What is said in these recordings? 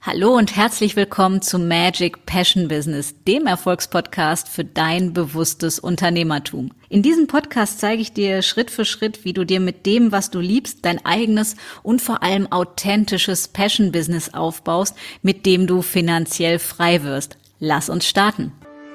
Hallo und herzlich willkommen zu Magic Passion Business, dem Erfolgspodcast für dein bewusstes Unternehmertum. In diesem Podcast zeige ich dir Schritt für Schritt, wie du dir mit dem, was du liebst, dein eigenes und vor allem authentisches Passion Business aufbaust, mit dem du finanziell frei wirst. Lass uns starten.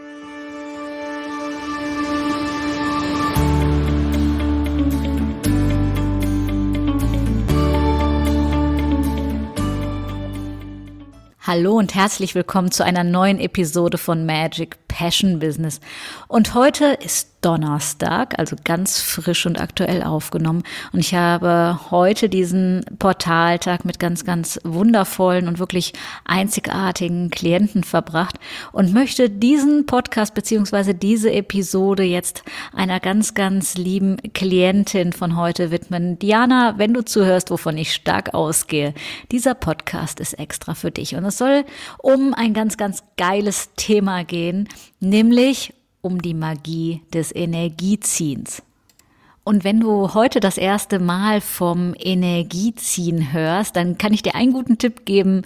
Hallo und herzlich willkommen zu einer neuen Episode von Magic Passion Business. Und heute ist Donnerstag, also ganz frisch und aktuell aufgenommen. Und ich habe heute diesen Portaltag mit ganz, ganz wundervollen und wirklich einzigartigen Klienten verbracht und möchte diesen Podcast bzw. diese Episode jetzt einer ganz, ganz lieben Klientin von heute widmen. Diana, wenn du zuhörst, wovon ich stark ausgehe, dieser Podcast ist extra für dich. Und es soll um ein ganz, ganz geiles Thema gehen, nämlich um die Magie des Energieziehens. Und wenn du heute das erste Mal vom Energieziehen hörst, dann kann ich dir einen guten Tipp geben.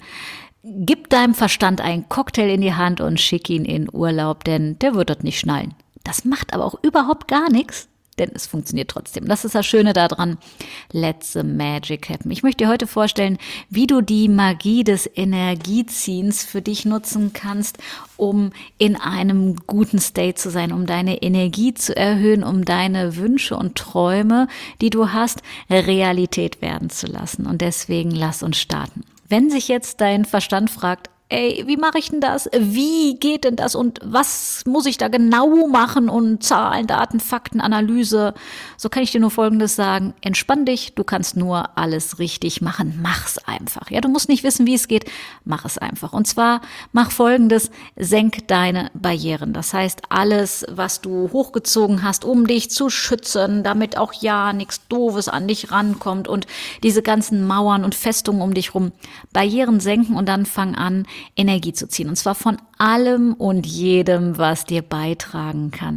Gib deinem Verstand einen Cocktail in die Hand und schick ihn in Urlaub, denn der wird dort nicht schnallen. Das macht aber auch überhaupt gar nichts, denn es funktioniert trotzdem. Das ist das Schöne daran. Let the magic happen. Ich möchte dir heute vorstellen, wie du die Magie des Energieziehens für dich nutzen kannst, um in einem guten State zu sein, um deine Energie zu erhöhen, um deine Wünsche und Träume, die du hast, Realität werden zu lassen. Und deswegen lass uns starten. Wenn sich jetzt dein Verstand fragt, ey, wie mache ich denn das? Wie geht denn das? Und was muss ich da genau machen? Und Zahlen, Daten, Fakten, Analyse. So kann ich dir nur Folgendes sagen. Entspann dich, du kannst nur alles richtig machen. Mach's einfach. Ja, du musst nicht wissen, wie es geht. Mach es einfach. Und zwar mach Folgendes. Senk deine Barrieren. Das heißt, alles, was du hochgezogen hast, um dich zu schützen, damit auch ja nichts Doofes an dich rankommt und diese ganzen Mauern und Festungen um dich rum. Barrieren senken und dann fang an, Energie zu ziehen. Und zwar von allem und jedem, was dir beitragen kann.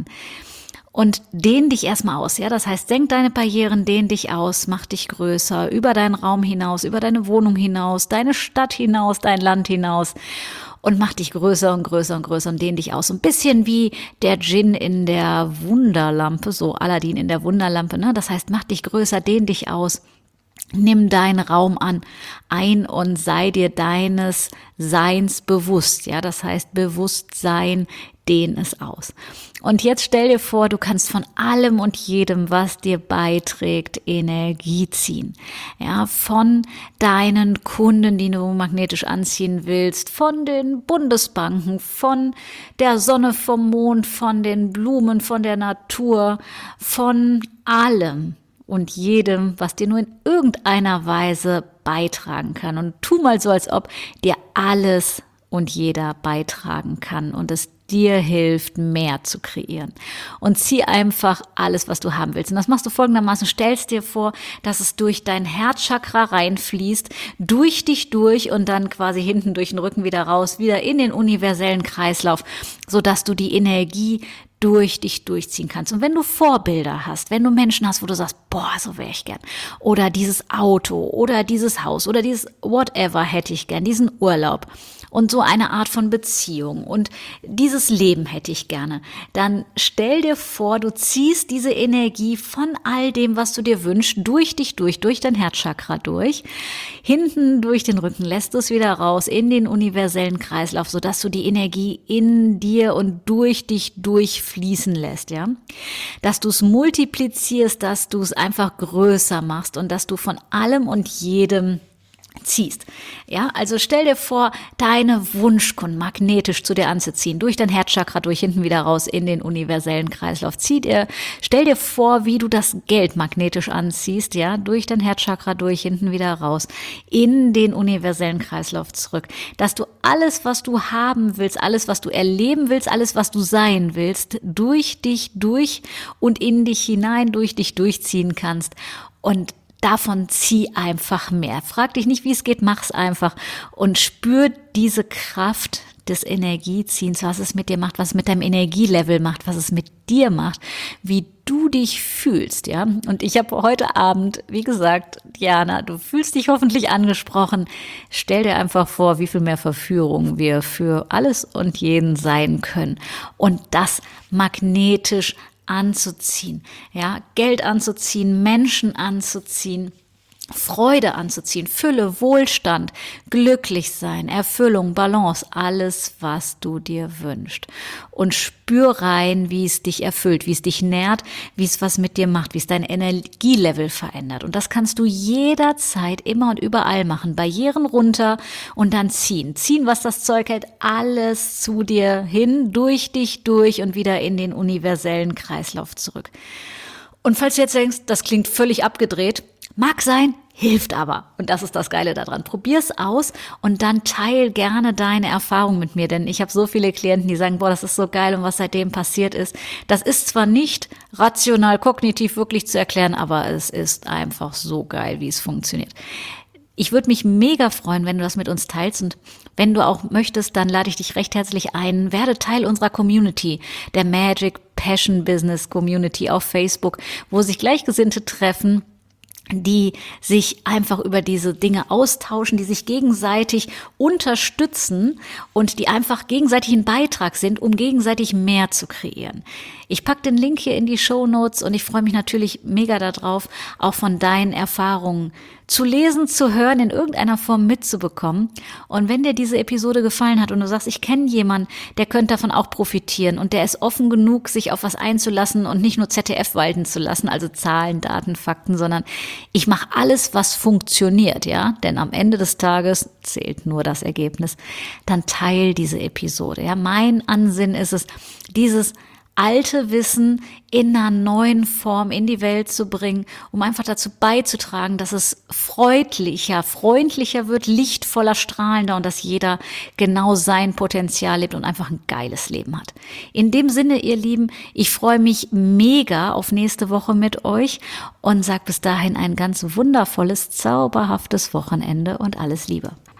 Und dehn dich erstmal aus, ja. Das heißt, senk deine Barrieren, dehn dich aus, mach dich größer, über deinen Raum hinaus, über deine Wohnung hinaus, deine Stadt hinaus, dein Land hinaus. Und mach dich größer und größer und größer und dehn dich aus. So ein bisschen wie der Djinn in der Wunderlampe, so Aladdin in der Wunderlampe, ne? Das heißt, mach dich größer, dehn dich aus. Nimm deinen Raum ein und sei dir deines Seins bewusst. Ja, das heißt Bewusstsein, dehn es aus. Und jetzt stell dir vor, du kannst von allem und jedem, was dir beiträgt, Energie ziehen. Ja, von deinen Kunden, die du magnetisch anziehen willst, von den Bundesbanken, von der Sonne, vom Mond, von den Blumen, von der Natur, von allem und jedem, was dir nur in irgendeiner Weise beitragen kann. Und tu mal so, als ob dir alles und jeder beitragen kann und es dir hilft, mehr zu kreieren. Und zieh einfach alles, was du haben willst. Und das machst du folgendermaßen. Stellst dir vor, dass es durch dein Herzchakra reinfließt, durch dich durch und dann quasi hinten durch den Rücken wieder raus, wieder in den universellen Kreislauf, sodass du die Energie durch dich durchziehen kannst. Und wenn du Vorbilder hast, wenn du Menschen hast, wo du sagst, boah, so wäre ich gern, oder dieses Auto oder dieses Haus oder dieses whatever hätte ich gern, diesen Urlaub und so eine Art von Beziehung und dieses Leben hätte ich gerne, dann stell dir vor, du ziehst diese Energie von all dem, was du dir wünschst, durch dich durch dein Herzchakra durch, hinten durch den Rücken lässt du es wieder raus in den universellen Kreislauf, sodass du die Energie in dir und durch dich durchfließen lässt, ja, dass du es multiplizierst, dass du es einfach größer machst und dass du von allem und jedem ziehst. Ja, also stell dir vor, deine Wunschkunden magnetisch zu dir anzuziehen, durch dein Herzchakra durch, hinten wieder raus in den universellen Kreislauf. Stell dir vor, wie du das Geld magnetisch anziehst, ja, durch dein Herzchakra durch, hinten wieder raus, in den universellen Kreislauf zurück. Dass du alles, was du haben willst, alles, was du erleben willst, alles, was du sein willst, durch dich durch und in dich hinein, durch dich durchziehen kannst. Und davon zieh einfach mehr. Frag dich nicht, wie es geht, mach's einfach und spür diese Kraft des Energieziehens, was es mit dir macht, was es mit deinem Energielevel macht, was es mit dir macht, wie du dich fühlst, ja. Und ich habe heute Abend, wie gesagt, Diana, du fühlst dich hoffentlich angesprochen. Stell dir einfach vor, wie viel mehr Verführung wir für alles und jeden sein können. Und das magnetisch anzuziehen, ja, Geld anzuziehen, Menschen anzuziehen, Freude anzuziehen, Fülle, Wohlstand, glücklich sein, Erfüllung, Balance, alles, was du dir wünschst. Und spür rein, wie es dich erfüllt, wie es dich nährt, wie es was mit dir macht, wie es dein Energielevel verändert. Und das kannst du jederzeit immer und überall machen. Barrieren runter und dann ziehen. Ziehen, was das Zeug hält, alles zu dir hin, durch dich durch und wieder in den universellen Kreislauf zurück. Und falls du jetzt denkst, das klingt völlig abgedreht, mag sein, hilft aber. Und das ist das Geile daran. Probier's aus und dann teil gerne deine Erfahrung mit mir. Denn ich habe so viele Klienten, die sagen, boah, das ist so geil und was seitdem passiert ist. Das ist zwar nicht rational, kognitiv wirklich zu erklären, aber es ist einfach so geil, wie es funktioniert. Ich würde mich mega freuen, wenn du das mit uns teilst und wenn du auch möchtest, dann lade ich dich recht herzlich ein. Werde Teil unserer Community, der Magic Passion Business Community auf Facebook, wo sich Gleichgesinnte treffen, die sich einfach über diese Dinge austauschen, die sich gegenseitig unterstützen und die einfach gegenseitig ein Beitrag sind, um gegenseitig mehr zu kreieren. Ich packe den Link hier in die Shownotes und ich freue mich natürlich mega darauf, auch von deinen Erfahrungen zu lesen, zu hören, in irgendeiner Form mitzubekommen. Und wenn dir diese Episode gefallen hat und du sagst, ich kenne jemanden, der könnte davon auch profitieren und der ist offen genug, sich auf was einzulassen und nicht nur ZDF walten zu lassen, also Zahlen, Daten, Fakten, sondern ich mache alles, was funktioniert, ja, denn am Ende des Tages zählt nur das Ergebnis, dann teil diese Episode, ja. Mein Ansinnen ist es, dieses alte Wissen in einer neuen Form in die Welt zu bringen, um einfach dazu beizutragen, dass es freundlicher wird, lichtvoller, strahlender und dass jeder genau sein Potenzial lebt und einfach ein geiles Leben hat. In dem Sinne, ihr Lieben, ich freue mich mega auf nächste Woche mit euch und sage bis dahin ein ganz wundervolles, zauberhaftes Wochenende und alles Liebe.